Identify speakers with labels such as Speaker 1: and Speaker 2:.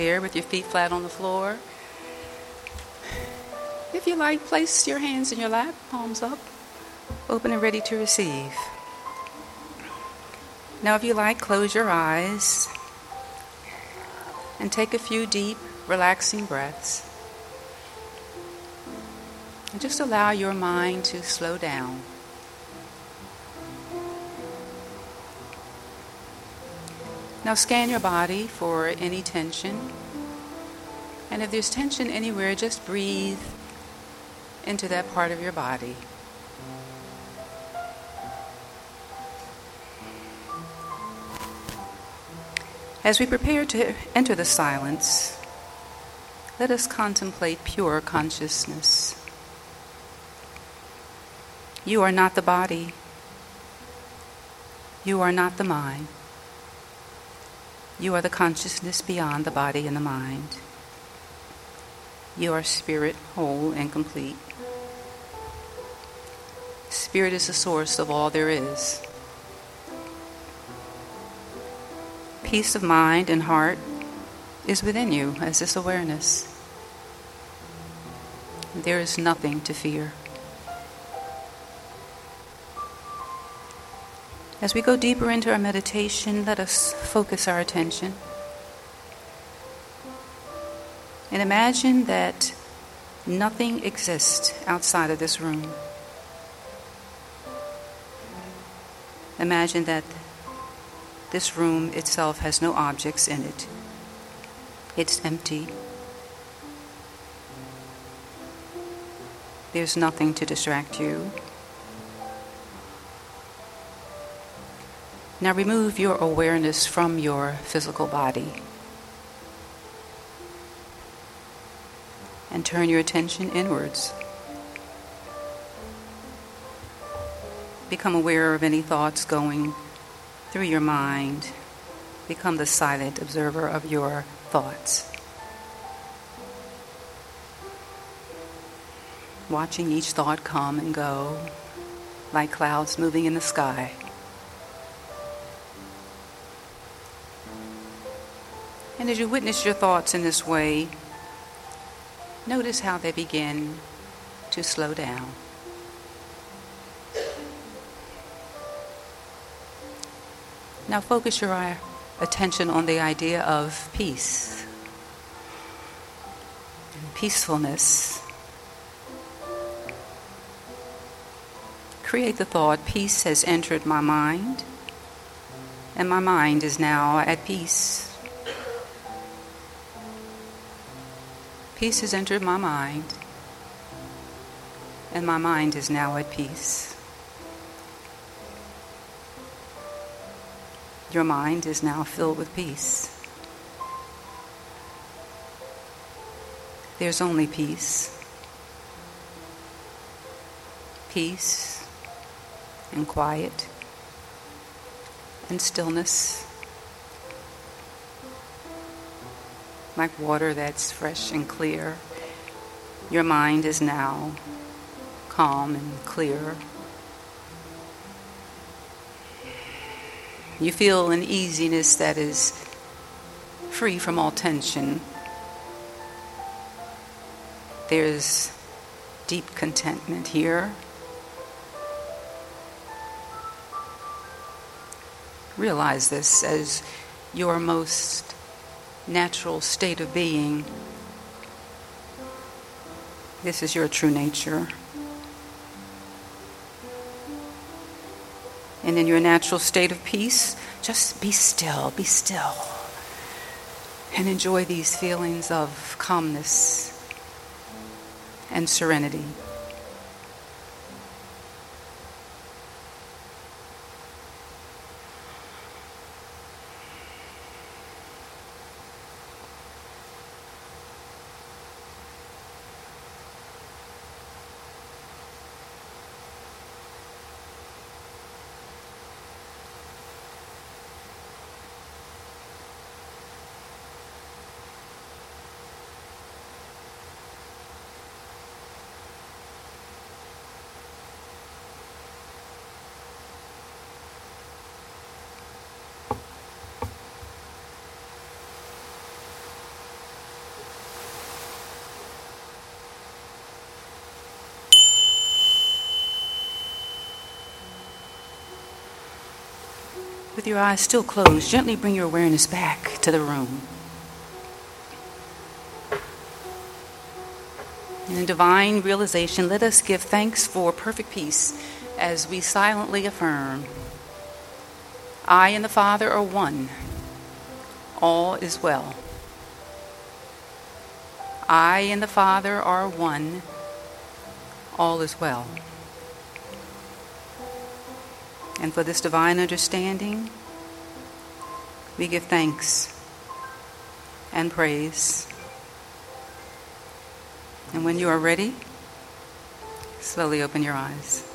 Speaker 1: Here with your feet flat on the floor. If you like, place your hands in your lap, palms up, open and ready to receive. Now if you like, close your eyes and take a few deep, relaxing breaths. And just allow your mind to slow down. Now scan your body for any tension. And if there's tension anywhere, just breathe into that part of your body. As we prepare to enter the silence, let us contemplate pure consciousness. You are not the body. You are not the mind. You are the consciousness beyond the body and the mind. You are spirit, whole and complete. Spirit is the source of all there is. Peace of mind and heart is within you as this awareness. There is nothing to fear. As we go deeper into our meditation, let us focus our attention and imagine that nothing exists outside of this room. Imagine that this room itself has no objects in it. It's empty. There's nothing to distract you. Now remove your awareness from your physical body and turn your attention inwards. Become aware of any thoughts going through your mind. Become the silent observer of your thoughts. Watching each thought come and go like clouds moving in the sky. And as you witness your thoughts in this way, notice how they begin to slow down. Now focus your attention on the idea of peace and peacefulness. Create the thought, peace has entered my mind, and my mind is now at peace. Peace has entered my mind, and my mind is now at peace. Your mind is now filled with peace. There's only peace. Peace and quiet and stillness. Like water that's fresh and clear. Your mind is now calm and clear. You feel an easiness that is free from all tension. There's deep contentment here. Realize this as your most natural state of being. This is your true nature. And in your natural state of peace, just be still, and enjoy these feelings of calmness and serenity. With your eyes still closed, gently bring your awareness back to the room. And in divine realization, let us give thanks for perfect peace as we silently affirm, I and the Father are one. All is well. I and the Father are one. All is well. And for this divine understanding, we give thanks and praise. And when you are ready, slowly open your eyes.